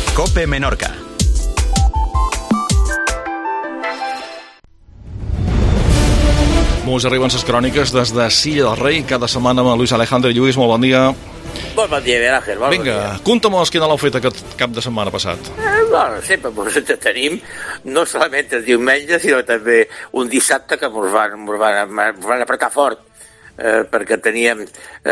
COPE Menorca. Mos arriben les cròniques des de Silla del Rei, cada setmana amb Luis Alejandro. Lluís, molt bon dia. Molt bon dia, Miguel Ángel. Vinga, conta'm-nos quina l'heu fet aquest cap de setmana passat. Bueno, sempre ens entretenim, no solament el diumenge, sinó també un dissabte que ens van apretar fort, perquè teníem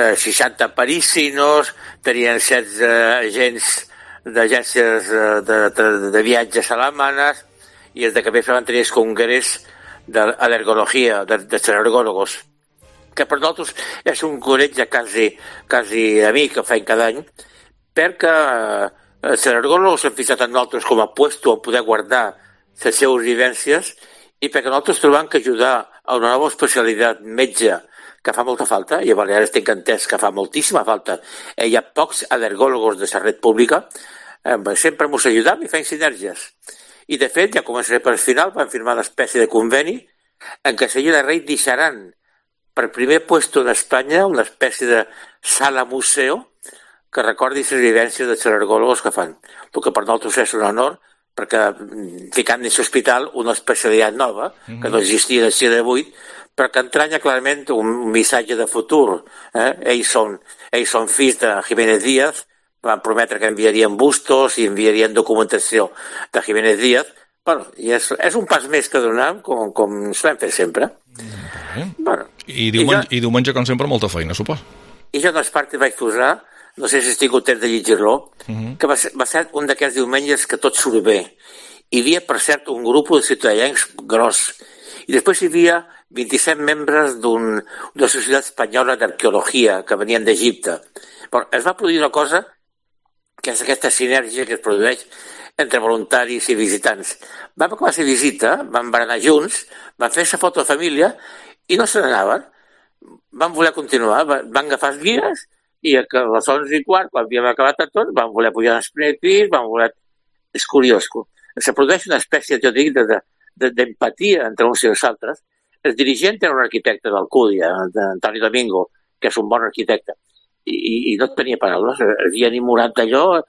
60 parisinos, teníem 16 agents d'agències de viatges alemanes, i els de capes van tenir el congrés d'alergologia, de alergòlogos, que per nosaltres és un congrés quasi amic que fem cada any, perquè els alergòlogos s'han fixat en nosaltres com a puesto on poder guardar les seves vivències, i perquè nosaltres trobem que ajudar a una nova especialitat metge que fa molta falta, i a Balears tinc entès que fa moltíssima falta, hi ha pocs alergòlogos de la red pública, sempre ens ajudam i fem sinergies. I, de fet, ja començaré per al final, van firmar una espècie de conveni en què Silla del Rei deixaran per primer puesto d'Espanya una espècie de sala-museu que recordi les vivències dels alergòlogos que fan. El que per nosaltres és un honor, perquè ficant en l'hospital una especialitat nova, que no existia en el segle XVIII, però que entranya clarament un missatge de futur. Ells són fills de Jiménez Díaz, van prometre que enviarien bustos i enviarien documentació de Jiménez Díaz. Bueno, i és un pas més que donem, com solem fer sempre. Bueno, I diumenge, com sempre, molta feina, suposo. I jo, d'una part, vaig posar, no sé si estic content de llegir-lo, que va ser un d'aquests diumenges que tot surt bé. Hi havia, per cert, un grup de ciutadans gros. I després hi havia 27 membres d'una societat espanyola d'arqueologia que venien d'Egipte. Però es va produir una cosa que és aquesta sinergia que es produeix entre voluntaris i visitants. Vam acabar la visita, vam anar junts, vam fer la foto de família i no se n'anaven. Vam voler continuar, van agafar els guies i a les 11:15, quan havíem acabat tot, vam voler pujar al primer pis, vam voler... És curiós. Se produeix una espècie, jo dic, d'empatia entre uns i els altres. El dirigent era un arquitecte d'Alcúdia, Antoni Domingo, que és un bon arquitecte. I no tenia paraules, havia enamorat d'allò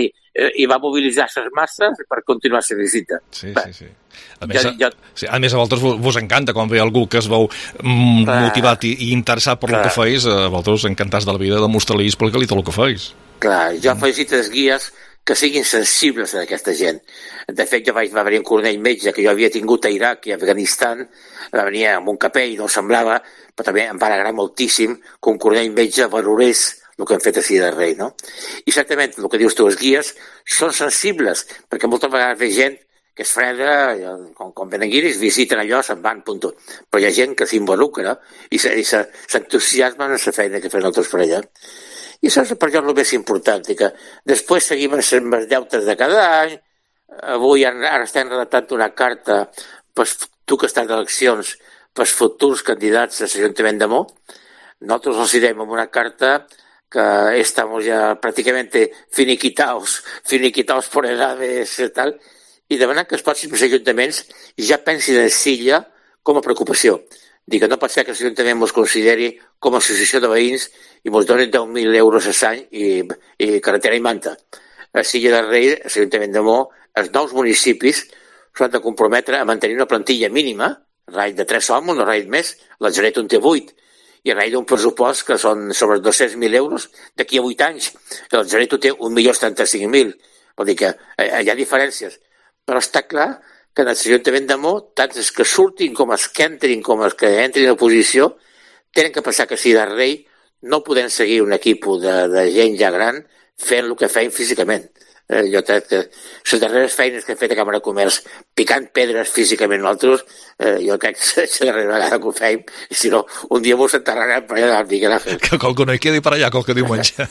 i va mobilitzar les masses per continuar la visita. Sí. A més, a vosaltres vos encanta quan ve algú que es veu motivat i interessat per el que feis, a vosaltres encantats de la vida de mostrar-li i explicar-li tot el que feis. Clar, jo felicito els guies que siguin sensibles a aquesta gent. De fet, va venir un coronel metge que jo havia tingut a Iraq i a Afganistan, va venir amb un capell, no semblava, però també em va alegrar moltíssim que un coronel metge valorés el que han fet a Silla del Rei, no? I certament, el que dius tu, els guies són sensibles, perquè moltes vegades ve gent que és freda, com venen guiris, visiten allò, se'n van, punt. Però hi ha gent que s'involucra i s'entusiasmen en la feina que fan altres per allà. I això és per jo el més important, que després seguim amb els deutes de cada any. Avui ara estem redactant una carta, tu que estàs d'eleccions, pels futurs candidats a l'Ajuntament de Mo. Nosotros nos iremos amb una carta que estamos ya prácticamente finiquitados por edades y tal, i demanant que els pròxims ajuntaments ja pensin en Silla com a preocupació. Dic que no pot ser que l'Ajuntament ens consideri com a associació de veïns i ens donin 10.000 euros a l'any i carretera i manta. A Silla del Rei, l'Ajuntament de Mo, els nous municipis s'han de comprometre a mantenir una plantilla mínima, raid de 3 homes, no raid més, la Geneta en té 8, i raid d'un pressupost que són sobre 200.000 euros d'aquí a 8 anys. La Geneta té 1.075.000. Vol dir que hi ha diferències. Però està clar que en l'Ajuntament de Mo, tant els que surtin com els que entrin, com els que entrin a oposició, tenen que pensar que Silla del Rei no podem seguir un equip de gent ja gran fent el que feim físicament. Jo crec que les darreres feines que hem fet a Càmera de Comerç picant pedres físicament nosaltres, jo crec que és la darrera vegada que ho feim, i si no, un dia mos enterrarem per allà del Miguel Ángel. Que qualque no hi quedi per allà qualque diumenge.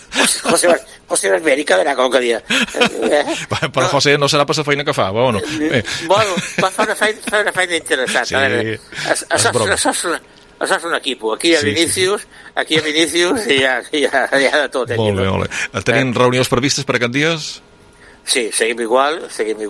José Basberi quedarà qualque dia. Però José no serà per la feina que fa, bueno. Bueno, va fer una feina interessant. Sí, això és un equip. Aquí hi ha Vinícius, i hi ha de tot. Molt bé. Tenim reunions previstes per aquests dies? Sí, seguim igual.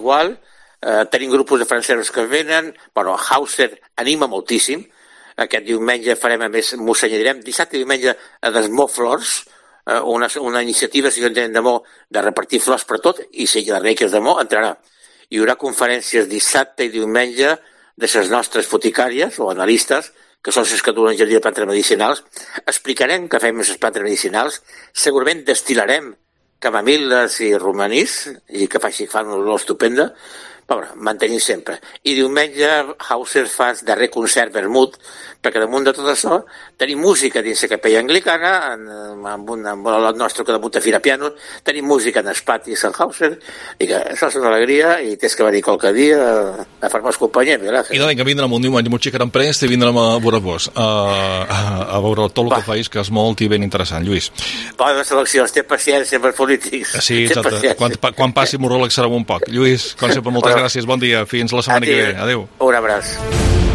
Tenim grups de francesos que venen. Bueno, Hauser anima moltíssim. Aquest diumenge farem, a més, m'ho senyadirem, dissabte i diumenge a Desmó Flors, una iniciativa, si jo entenc de molt, de repartir flors per tot, i si la Reikers de molt entrarà. Hi haurà conferències dissabte i diumenge de les nostres boticàries o analistes, que són les que duen jardí de plantes medicinals. Explicarem què fem amb les plantes medicinals, segurament destil·larem camamil·les i romanís, i que fan una olor estupenda, però mantenim sempre. I diumenge Hauser fa el darrer concert vermut, perquè damunt de tot això tenim música dins la capella anglicana, amb l'olot nostre que debuta Fira Piano, tenim música en el pati Sant Hauser, i que això és una alegria, i tens que venir qualque dia a fer-nos companyia. I de que vindrem un diumenge molt xicarem prest i vindrem a veure vos, a veure tot el que feis, que és molt i ben interessant, Lluís. Bones eleccions, té paciència per polítics. Sí, exacte. Quan passi m'ho relaxarem un poc. Lluís, com sempre, moltes gràcies, bon dia, fins la setmana que ve. Adéu. Un abraç.